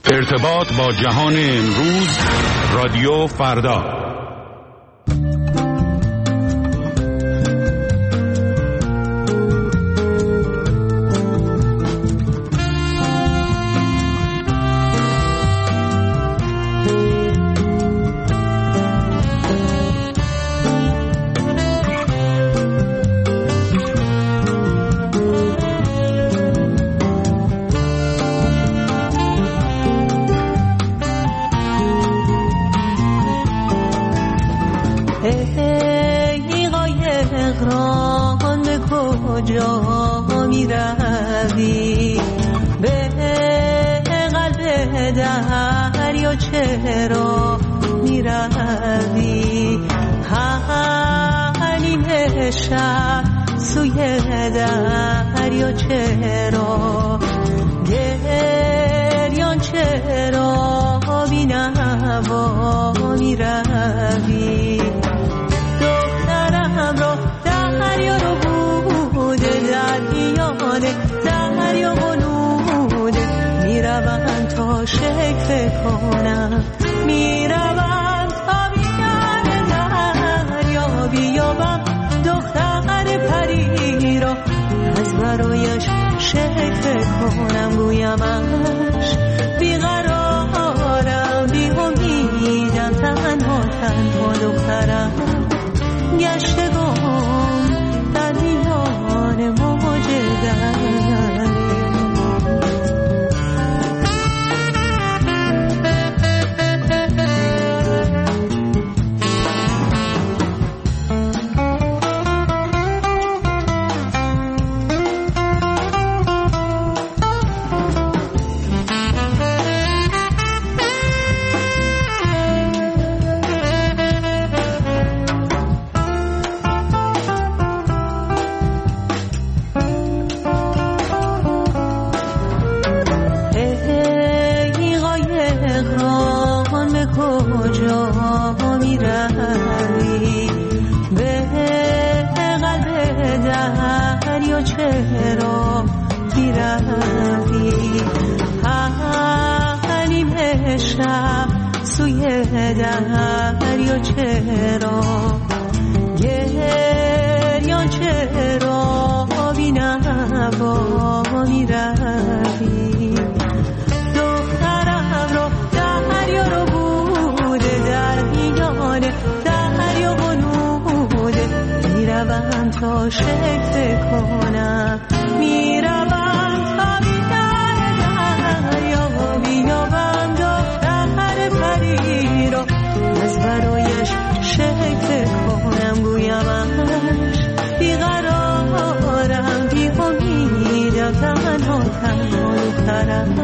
ارتباط با جهان امروز، رادیو فردا. چرا میروی حنین شب سوی دریا؟ چرا گریان؟ چرا بی‌نوا میروی؟ دخترم را دریا رو بوده، در میان دریا بلوده، میروم تا شکل کنم، میروم تا بیان دریا بیابم دختر پری را، از برایش شکل کنم، گویمش بیقرارم، بی امیدم، تنها تنها دخترم، گشتگم در میان موج دریا. چرا بیروی حنیم شب سوی دریا؟ چرا گریان؟ چرا بی‌نوا میروی؟ دخترم را دریا رو بوده، در میان دریا بلوده، میروم تا شکل کنم، میروم تا بیان دریا بیابم دختر پری را، از برایش شکل کنم، گویمش بیقرارم، بی امیدم، تنها تنها دخترم،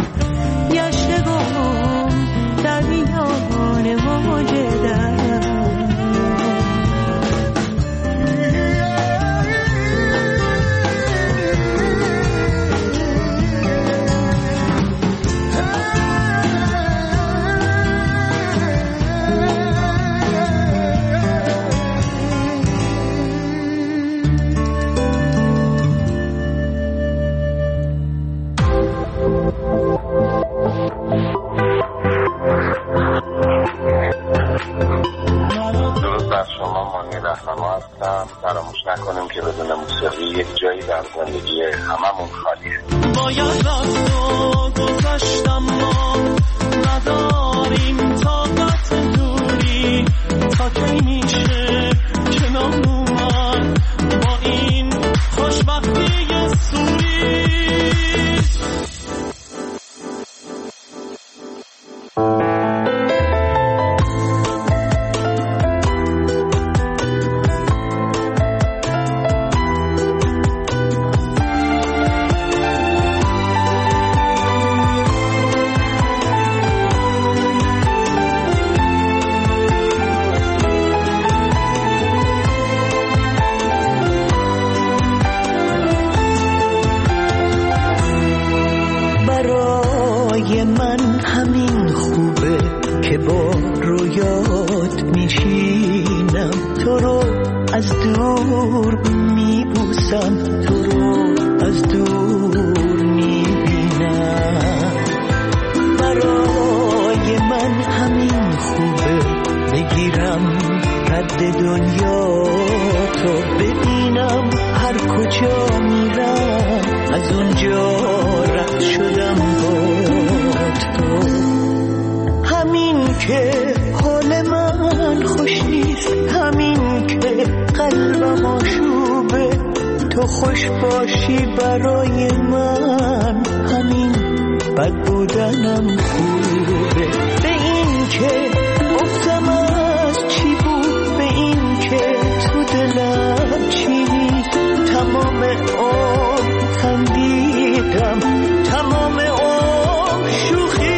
گشتگم در میان موج دریا. فراموش نکنیم که بدون موسیقی یک جایی در زندگی هممون خالیه. باید از تو گذشتم، ما نداریم طاقت دوری، تا کی میشه کنار اومد با این خوشبختی سوری؟ خوش باشی برای من، همین بد بودنم خوبه. به این که گفتم از چی بود، به این که تو دلم چی نیست، تمام عمر خندیدم، تمام عمر شوخی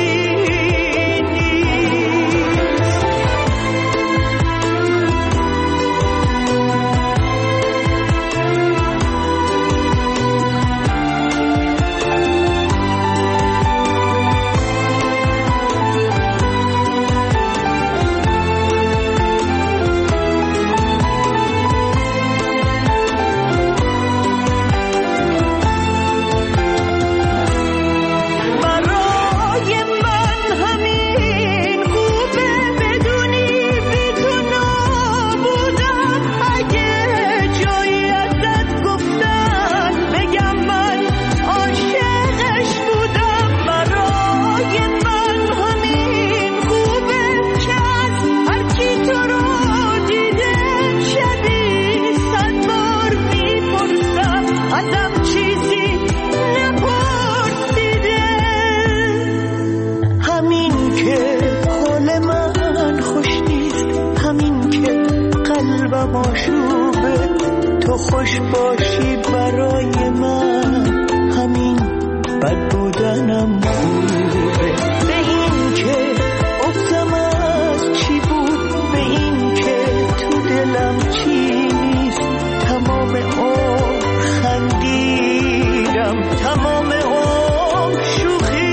خوش باشی برای من، همین بد بودنم خوبه. به این که گفتم از چی بود، به این که تو دلم چی نیست، تمام عمر خندیدم، تمام عمر شوخی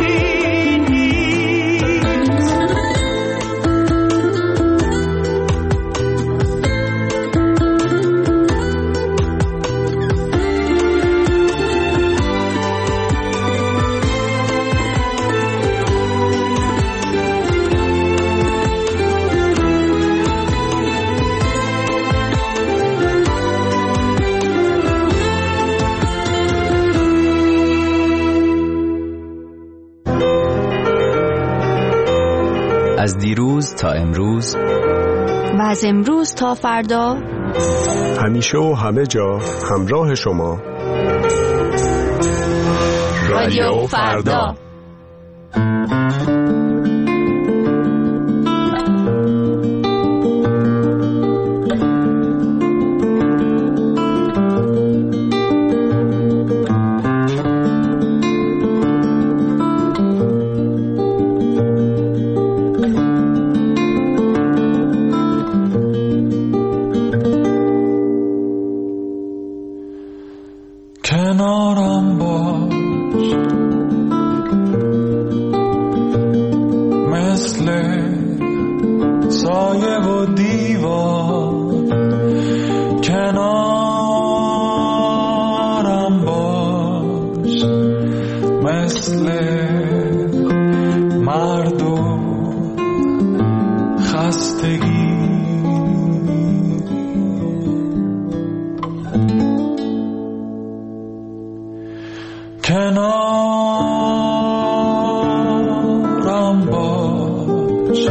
از دیروز تا امروز و از امروز تا فردا، همیشه و همه جا همراه شما. رادیو فردا. کنارم باش، مثل سایه و دیوار، کنارم باش، مثل مرد و خستگی. کنارم باش،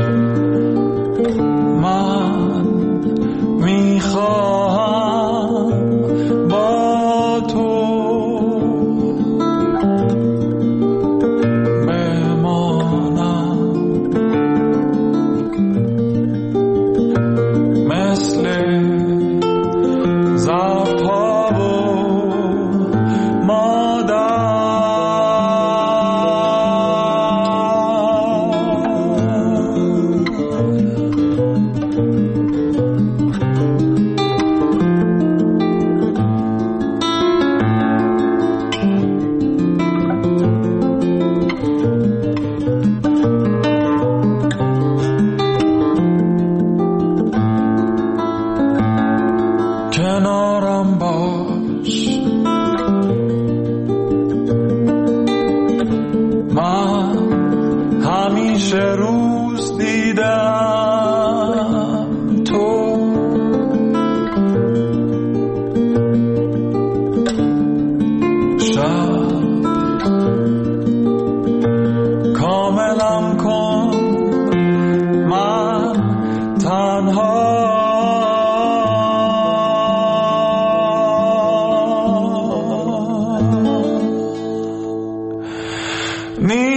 من میخواهم با تو بمانم، مثل زرپا و مادر. کنارم باش، من همیشه روز دیدم تو، شب کاملم کن، من تنها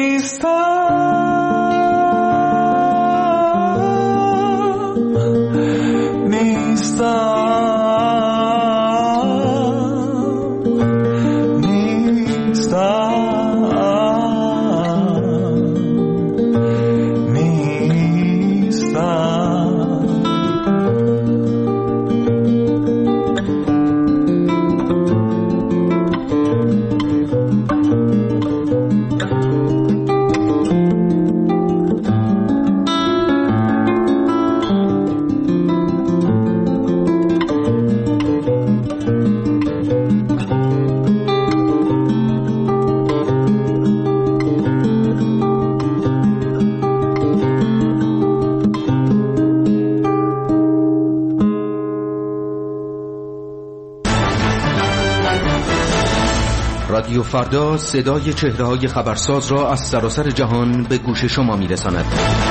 رادیو فردا صدای چهره‌های خبرساز را از سراسر جهان به guşe شما میرساند.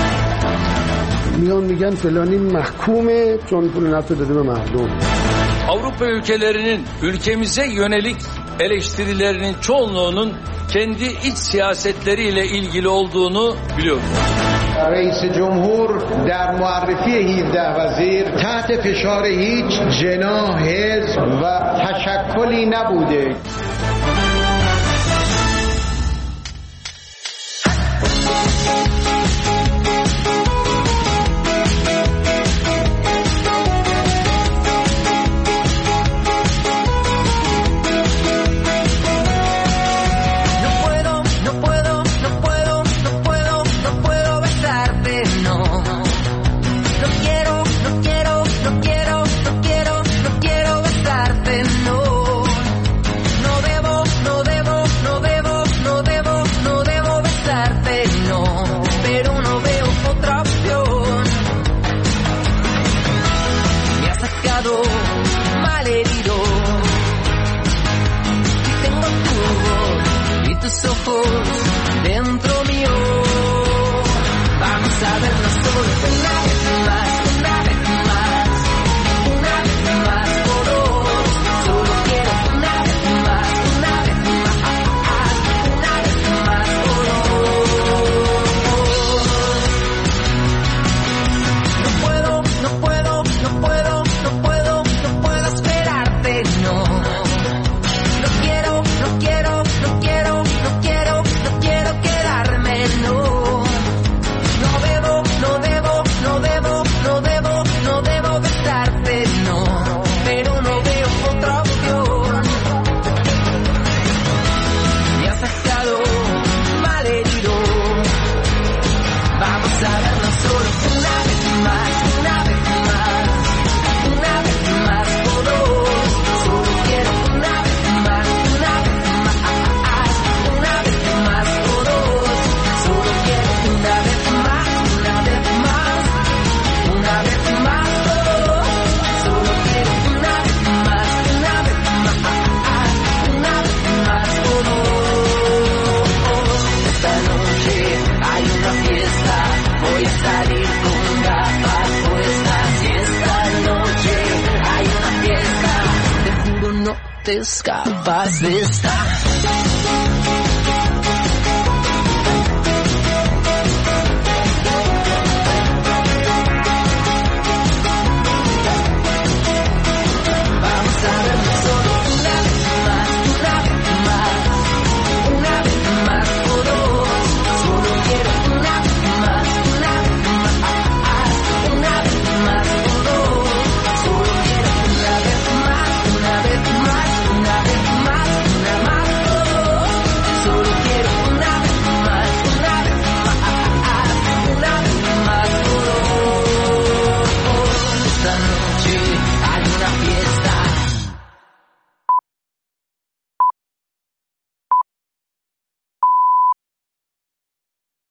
میان میگن فلانی محکومه چون پول نفت داده به مردم. Avrupa ülkelerinin ülkemize yönelik eleştirilerinin çoğunluğunun kendi iç siyasetleriyle ilgili olduğunu biliyoruz. رئیس جمهور در معرفی 17 وزیر تحت فشار هیچ جناح حزب و تشکلی نبوده. Te escapas de esta.